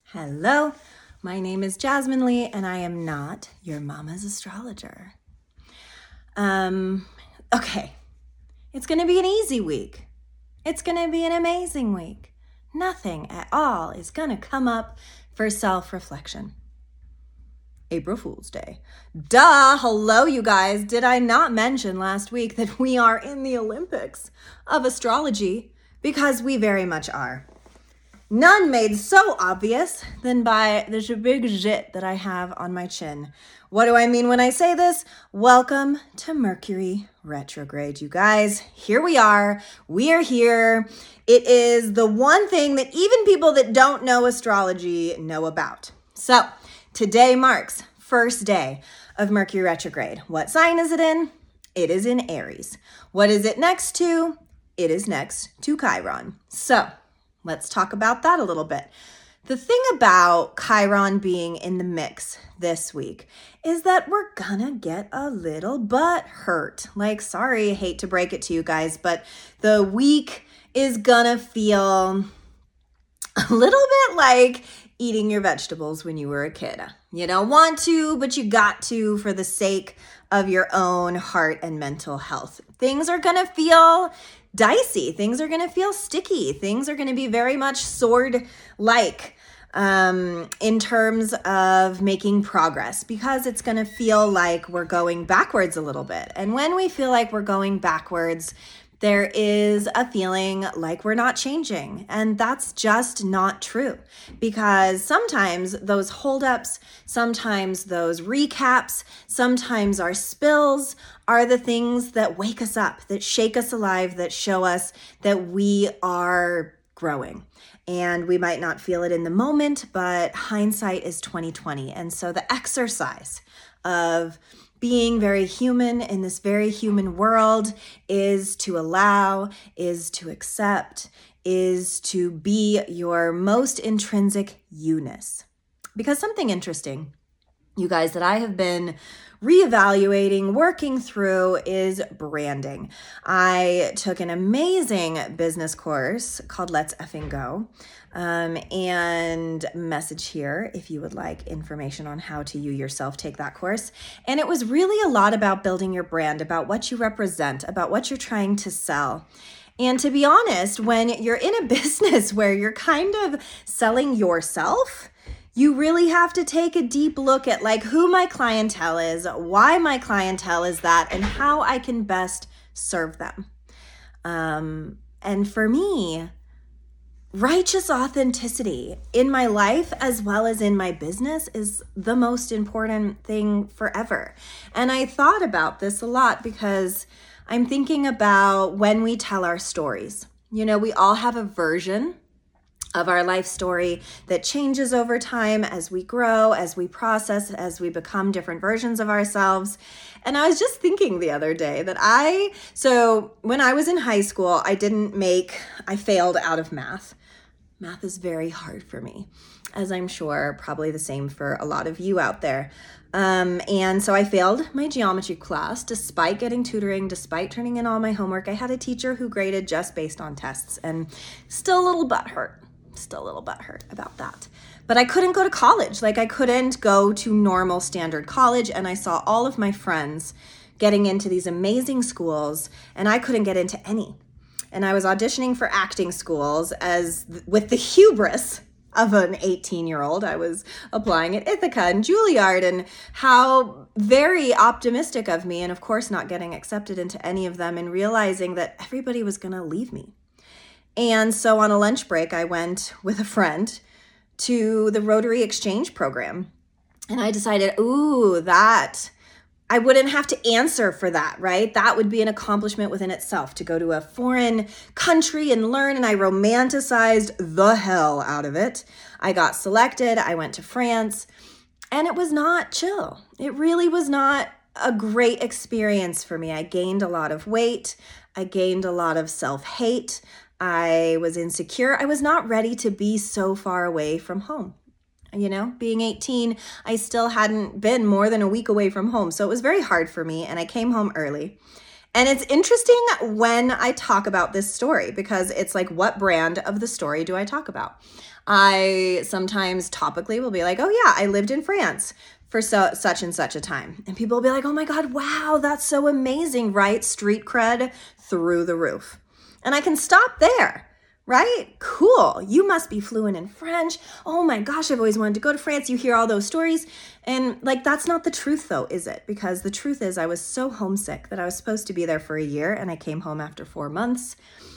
Hello, my name is Jasmine Lee, and I am not your mama's astrologer. Okay, it's gonna be an easy week. It's gonna be an amazing week. Nothing at all is gonna come up for self-reflection. April Fool's Day. Duh, hello you guys. Did I not mention last week that we are in the Olympics of astrology? Because we very much are. None made so obvious than by the big zit that I have on my chin. What do I mean when I say this? Welcome to Mercury retrograde, you guys. Here we are. We are here. It is the one thing that even people that don't know astrology know about. So today marks first day of Mercury retrograde. What sign is it in? It is in Aries. What is it next to? It is next to Chiron. So let's talk about that a little bit. The thing about Chiron being in the mix this week is that we're gonna get a little butt hurt. Like, sorry, I hate to break it to you guys, but the week is gonna feel a little bit like eating your vegetables when you were a kid. You don't want to, but you got to for the sake of your own heart and mental health. Things are gonna feel dicey. Things are going to feel sticky. Things are going to be very much sword-like in terms of making progress, because it's going to feel like we're going backwards a little bit. And when we feel like we're going backwards, there is a feeling like we're not changing. And that's just not true, because sometimes those holdups, sometimes those recaps, sometimes our spills are the things that wake us up, that shake us alive, that show us that we are growing. And we might not feel it in the moment, but hindsight is 20/20. And so the exercise of being very human in this very human world is to allow, is to accept, is to be your most intrinsic you-ness. Because something interesting, you guys, that I have been reevaluating, working through is branding. I took an amazing business course called Let's Effing Go. And message here if you would like information on how to you yourself take that course. And it was really a lot about building your brand, about what you represent, about what you're trying to sell. And to be honest, when you're in a business where you're kind of selling yourself, you really have to take a deep look at like who my clientele is, why my clientele is that, and how I can best serve them. And for me, righteous authenticity in my life as well as in my business is the most important thing forever. And I thought about this a lot because I'm thinking about when we tell our stories. You know, we all have a version of our life story that changes over time as we grow, as we process, as we become different versions of ourselves. And I was just thinking the other day that so when I was in high school, I failed out of math. Math is very hard for me, as I'm sure probably the same for a lot of you out there. And so I failed my geometry class despite getting tutoring, despite turning in all my homework. I had a teacher who graded just based on tests, and still a little butthurt about that. But I couldn't go to college. Like, I couldn't go to normal standard college, and I saw all of my friends getting into these amazing schools, and I couldn't get into any. And I was auditioning for acting schools with the hubris of an 18-year-old. I was applying at Ithaca and Juilliard, and how very optimistic of me, and of course not getting accepted into any of them, and realizing that everybody was going to leave me. And so on a lunch break, I went with a friend to the Rotary Exchange program. And I decided, I wouldn't have to answer for that, right? That would be an accomplishment within itself, to go to a foreign country and learn. And I romanticized the hell out of it. I got selected. I went to France, and it was not chill. It really was not a great experience for me. I gained a lot of weight. I gained a lot of self-hate. I was insecure. I was not ready to be so far away from home. You know, being 18, I still hadn't been more than a week away from home. So it was very hard for me, and I came home early. And it's interesting when I talk about this story because it's like, what brand of the story do I talk about? I sometimes topically will be like, oh yeah, I lived in France for such and such a time. And people will be like, oh my God, wow, that's so amazing, right? Street cred through the roof. And I can stop there. Right? Cool. You must be fluent in French. Oh my gosh, I've always wanted to go to France. You hear all those stories. And like, that's not the truth though, is it? Because the truth is I was so homesick that I was supposed to be there for a year and I came home after 4 months,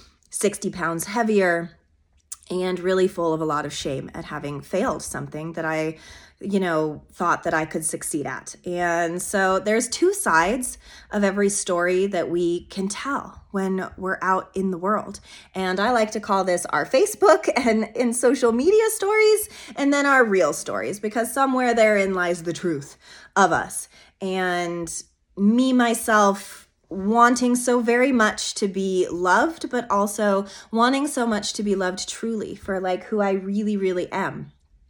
60 pounds heavier, and really full of a lot of shame at having failed something that I thought that I could succeed at. And so there's two sides of every story that we can tell when we're out in the world. And I like to call this our Facebook and in social media stories, and then our real stories, because somewhere therein lies the truth of us. And me, myself, wanting so very much to be loved, but also wanting so much to be loved truly for like who I really, really am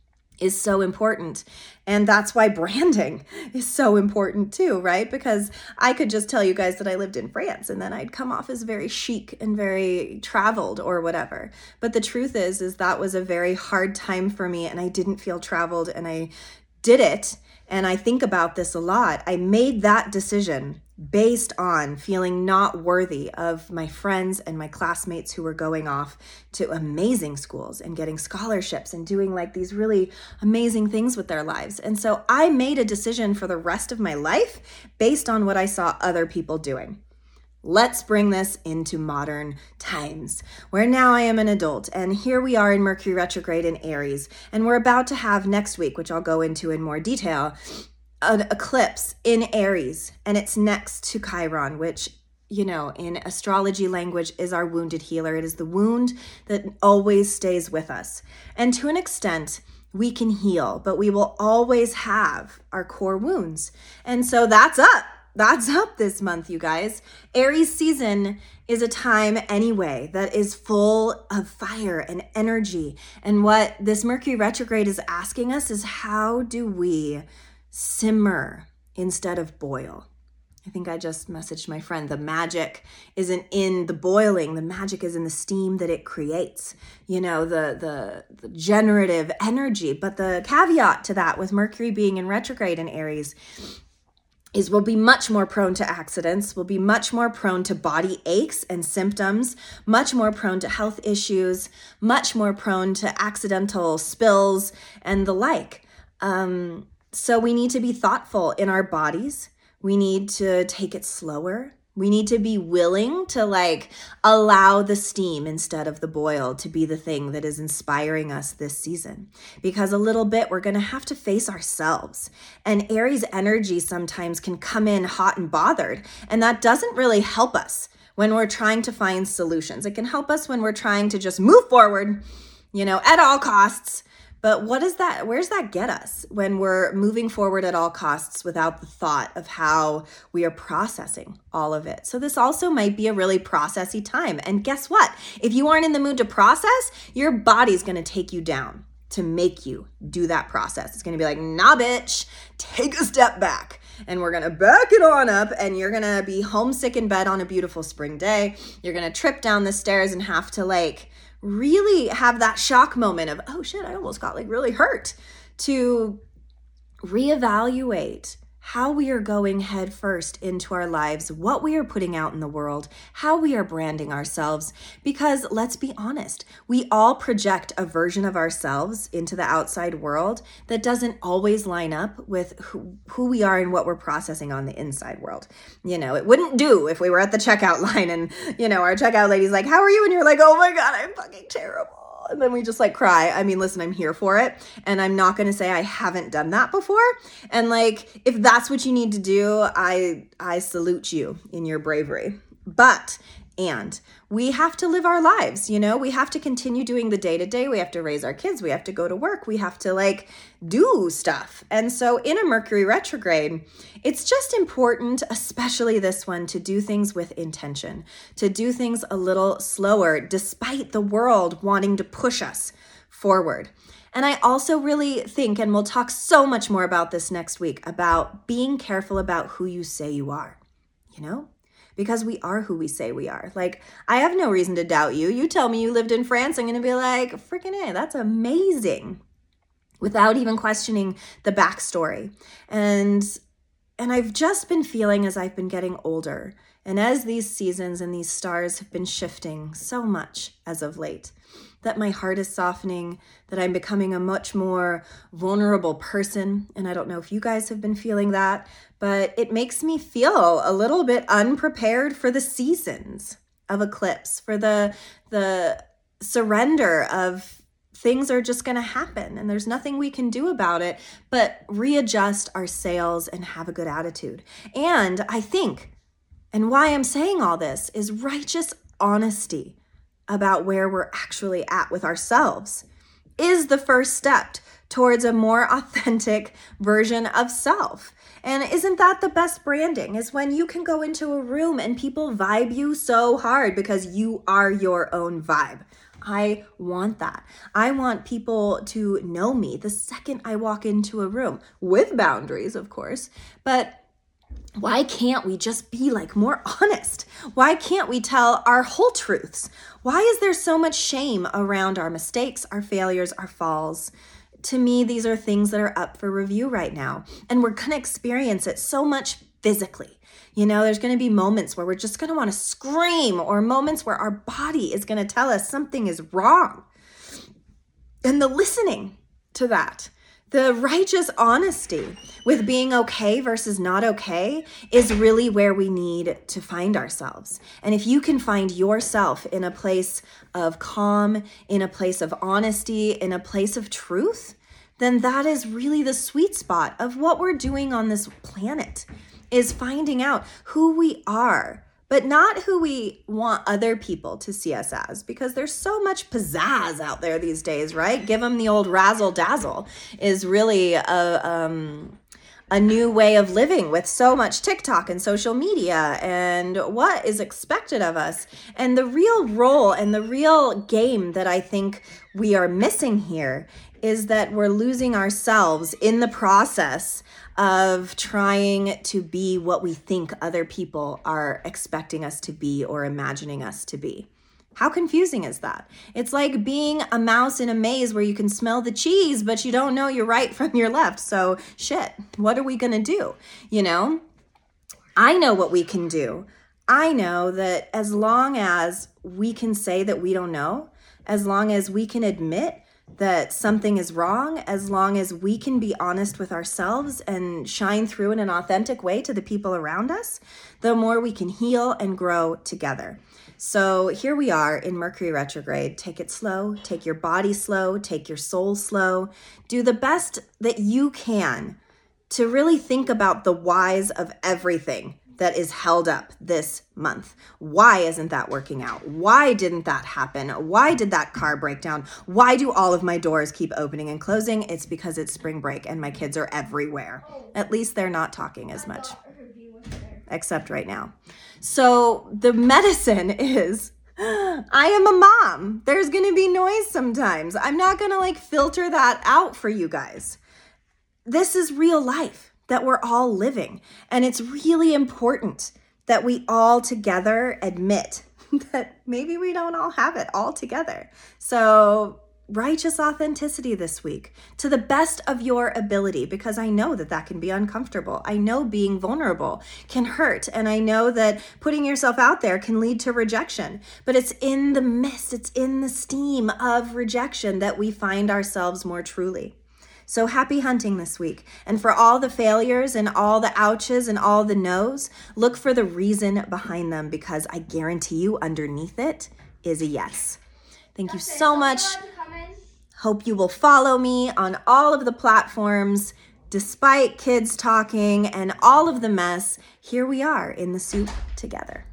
is so important. And that's why branding is so important too, right? Because I could just tell you guys that I lived in France and then I'd come off as very chic and very traveled or whatever. But the truth is that was a very hard time for me and I didn't feel traveled and I did it. And I think about this a lot. I made that decision based on feeling not worthy of my friends and my classmates who were going off to amazing schools and getting scholarships and doing like these really amazing things with their lives. And so I made a decision for the rest of my life based on what I saw other people doing. Let's bring this into modern times, where now I am an adult, and here we are in Mercury retrograde in Aries, and we're about to have next week, which I'll go into in more detail, an eclipse in Aries, and it's next to Chiron, which, in astrology language is our wounded healer. It is the wound that always stays with us. And to an extent, we can heal, but we will always have our core wounds. And so that's up. That's up this month, you guys. Aries season is a time anyway that is full of fire and energy. And what this Mercury retrograde is asking us is, how do we simmer instead of boil? I think I just messaged my friend, the magic isn't in the boiling, the magic is in the steam that it creates, the generative energy. But the caveat to that with Mercury being in retrograde in Aries is we'll be much more prone to accidents, we'll be much more prone to body aches and symptoms, much more prone to health issues, much more prone to accidental spills and the like. So we need to be thoughtful in our bodies. We need to take it slower. We need to be willing to allow the steam instead of the boil to be the thing that is inspiring us this season. Because a little bit, we're going to have to face ourselves. And Aries energy sometimes can come in hot and bothered. And that doesn't really help us when we're trying to find solutions. It can help us when we're trying to just move forward, at all costs. But where's that get us when we're moving forward at all costs without the thought of how we are processing all of it? So this also might be a really processy time. And guess what? If you aren't in the mood to process, your body's going to take you down to make you do that process. It's going to be like, nah, bitch, take a step back. And we're going to back it on up, and you're going to be homesick in bed on a beautiful spring day. You're going to trip down the stairs and have to really have that shock moment of, oh shit, I almost got really hurt, to reevaluate how we are going head first into our lives, what we are putting out in the world, how we are branding ourselves. Because let's be honest, we all project a version of ourselves into the outside world that doesn't always line up with who we are and what we're processing on the inside world. It wouldn't do if we were at the checkout line and, our checkout lady's like, how are you? And you're like, oh my God, I'm fucking terrible. And then we just cry. I mean, listen, I'm here for it. And I'm not going to say I haven't done that before. And if that's what you need to do, I salute you in your bravery. And we have to live our lives, we have to continue doing the day-to-day. We have to raise our kids. We have to go to work. We have to do stuff. And so in a Mercury retrograde, it's just important, especially this one, to do things with intention, to do things a little slower, despite the world wanting to push us forward. And I also really think, and we'll talk so much more about this next week, about being careful about who you say you are, because we are who we say we are. Like, I have no reason to doubt you. You tell me you lived in France, I'm going to be like, freaking A, that's amazing, without even questioning the backstory. And I've just been feeling, as I've been getting older, and as these seasons and these stars have been shifting so much as of late, that my heart is softening, that I'm becoming a much more vulnerable person. And I don't know if you guys have been feeling that, but it makes me feel a little bit unprepared for the seasons of eclipse, for the surrender of things are just going to happen and there's nothing we can do about it, but readjust our sails and have a good attitude. And I think, and why I'm saying all this, is righteous honesty about where we're actually at with ourselves is the first step towards a more authentic version of self. And isn't that the best branding? Is when you can go into a room and people vibe you so hard because you are your own vibe. I want that. I want people to know me the second I walk into a room, with boundaries, of course. But why can't we just be like more honest? Why can't we tell our whole truths? Why is there so much shame around our mistakes, our failures, our falls? To me, these are things that are up for review right now. And we're going to experience it so much physically. You know, there's going to be moments where we're just going to want to scream, or moments where our body is going to tell us something is wrong. And the listening to that, the righteous honesty with being okay versus not okay, is really where we need to find ourselves. And if you can find yourself in a place of calm, in a place of honesty, in a place of truth, then that is really the sweet spot of what we're doing on this planet, is finding out who we are, but not who we want other people to see us as, because there's so much pizzazz out there these days, right? Give them the old razzle dazzle is really a new way of living, with so much TikTok and social media and what is expected of us. And the real role and the real game that I think we are missing here is that we're losing ourselves in the process of trying to be what we think other people are expecting us to be or imagining us to be. How confusing is that? It's like being a mouse in a maze where you can smell the cheese, but you don't know your right from your left. So shit, what are we going to do? You know, I know what we can do. I know that as long as we can say that we don't know, as long as we can admit that something is wrong, as long as we can be honest with ourselves and shine through in an authentic way to the people around us, the more we can heal and grow together. So here we are in Mercury retrograde. Take it slow, take your body slow, take your soul slow. Do the best that you can to really think about the whys of everything that is held up this month. Why isn't that working out? Why didn't that happen? Why did that car break down? Why do all of my doors keep opening and closing? It's because it's spring break and my kids are everywhere. At least they're not talking as much, except right now. So the medicine is, I am a mom. There's going to be noise sometimes. I'm not going to filter that out for you guys. This is real life that we're all living. And it's really important that we all together admit that maybe we don't all have it all together. So righteous authenticity this week to the best of your ability, because I know that that can be uncomfortable. I know being vulnerable can hurt. And I know that putting yourself out there can lead to rejection, but it's in the mist, it's in the steam of rejection that we find ourselves more truly. So happy hunting this week. And for all the failures and all the ouches and all the no's, look for the reason behind them, because I guarantee you underneath it is a yes. Thank you so much. Hope you will follow me on all of the platforms. Despite kids talking and all of the mess, here we are in the soup together.